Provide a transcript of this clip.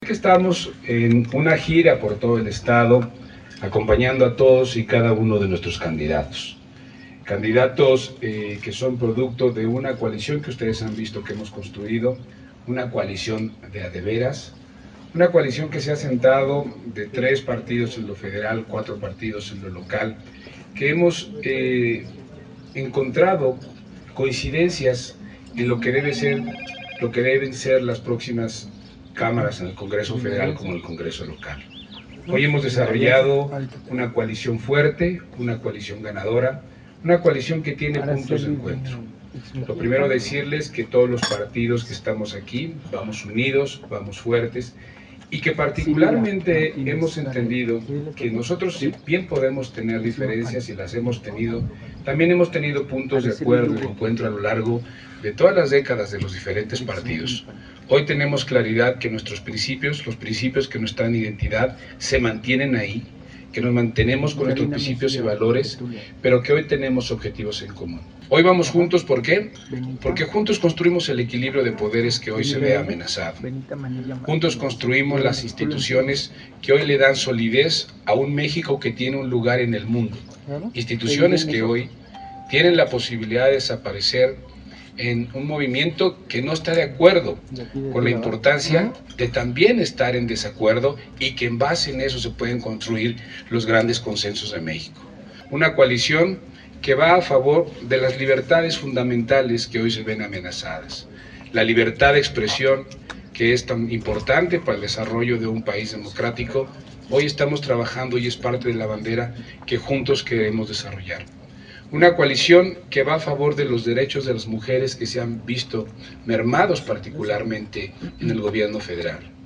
que estamos en una gira por todo el estado, acompañando a todos y cada uno de nuestros candidatos. Candidatos que son producto de una coalición que ustedes han visto que hemos construido, una coalición de a de veras, una coalición que se ha sentado de 3 partidos en lo federal, 4 partidos en lo local, que hemos encontrado coincidencias en lo que deben ser las próximas cámaras en el Congreso Federal como el Congreso local. Hoy hemos desarrollado una coalición fuerte, una coalición ganadora, una coalición que tiene puntos de encuentro. Lo primero decirles que todos los partidos que estamos aquí vamos unidos, vamos fuertes, y que particularmente hemos entendido que nosotros bien podemos tener diferencias y las hemos tenido, también hemos tenido puntos de acuerdo y encuentro a lo largo de todas las décadas de los diferentes partidos. Hoy tenemos claridad que nuestros principios, los principios que nos dan identidad, se mantienen ahí, que nos mantenemos con nuestros principios y valores, pero que hoy tenemos objetivos en común. Hoy vamos juntos, ¿por qué? Porque juntos construimos el equilibrio de poderes que hoy se ve amenazado. Juntos construimos las instituciones que hoy le dan solidez a un México que tiene un lugar en el mundo. Instituciones que hoy tienen la posibilidad de desaparecer en un movimiento que no está de acuerdo con la importancia de también estar en desacuerdo y que en base en eso se pueden construir los grandes consensos de México. Una coalición que va a favor de las libertades fundamentales que hoy se ven amenazadas. La libertad de expresión, que es tan importante para el desarrollo de un país democrático, hoy estamos trabajando y es parte de la bandera que juntos queremos desarrollar. Una coalición que va a favor de los derechos de las mujeres que se han visto mermados particularmente en el gobierno federal.